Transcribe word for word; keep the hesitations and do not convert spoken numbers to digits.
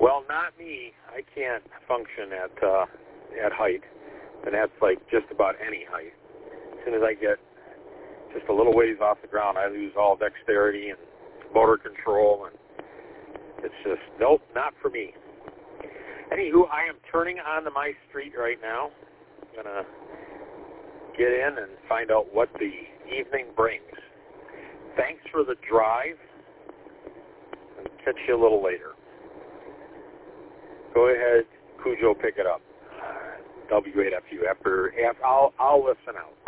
Well, not me. I can't function at uh, at height, and that's like just about any height. As soon as I get just a little ways off the ground, I lose all dexterity and motor control, and it's just, nope, not for me. Anywho, I am turning onto my street right now. I'm going to get in and find out what the evening brings. Thanks for the drive, and catch you a little later. Go ahead, Cujo, pick it up. W eight F U. After, after I'll, I'll listen out.